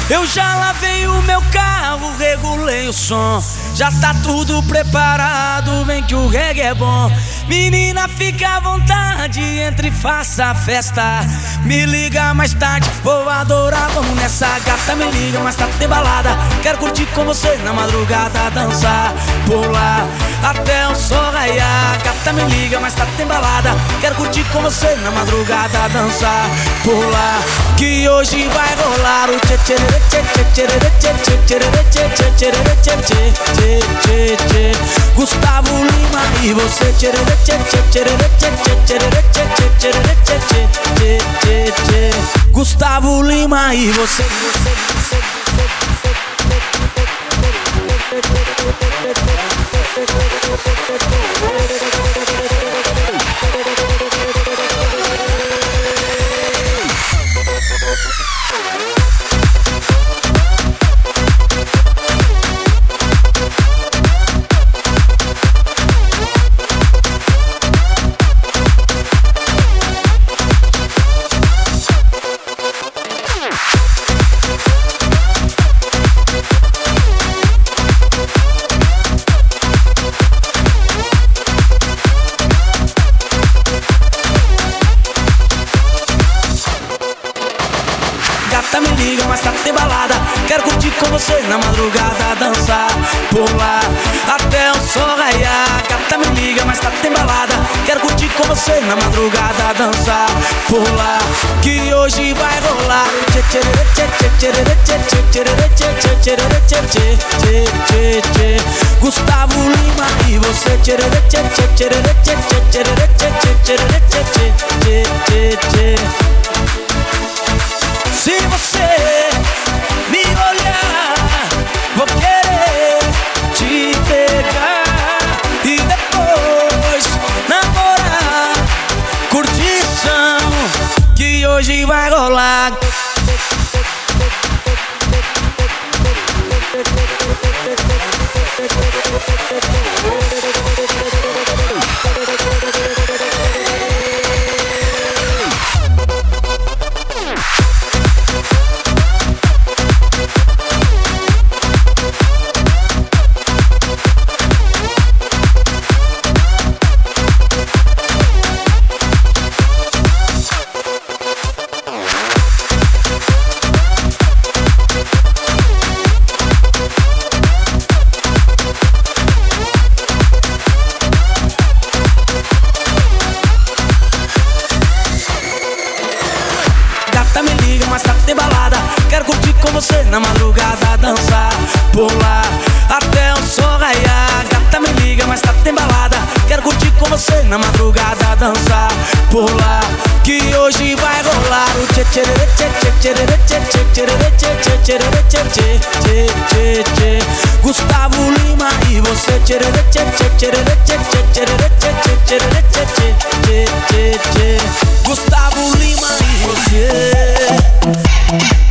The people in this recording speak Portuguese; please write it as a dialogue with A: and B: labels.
A: Eu já lavei o meu carro, regulei o som. Já tá tudo preparado, vem que o reggae é bom. Menina, fica à vontade, entre e faça a festa. Me liga mais tarde, vou adorar, vamos nessa. Gata, me liga mais tarde, tem balada. Quero curtir com você na madrugada, dançar, pular até o sol raiar. Gata, me liga mais tarde, tem balada. Quero curtir com você na madrugada, dançar, pular, que hoje vai rolar o tchê tchê tchê tchê tchê tchê tchê tchê tchê tchê tchê. Gustavo Lima e você tchê tchê tchê tchê tchê tchê tchê tchê tchê tchê. Gustavo Lima e você. Gata, me liga, mas tá tem balada. Quero curtir com você na madrugada, dançar, pular até o sol raiar. Gata, me liga, mas tá tem balada. Quero curtir com você na madrugada, dançar, pular, que hoje vai rolar o tchê tchê tchê tchê tchê tchê tchê tchê tchê tchê. Gustavo Lima e você tchê tchê tchê tchê tchê tchê tchê tchê. Se você me olhar, vou querer te pegar e depois namorar. Curtição que hoje vai rolar. Me liga, mas tá tem balada. Quero curtir com você na madrugada, dançar, pular até o sol raiar. Gata, me liga, mas tá tem balada. Quero curtir com você na madrugada, dançar, pular, que hoje vai rolar o tchê tchê tchê tchê tchê tchê tchê tchê tchê. Gustavo Lima e você tchê tchê tchê tchê tchê tchê tchê tchê. Gustavo Lima e você.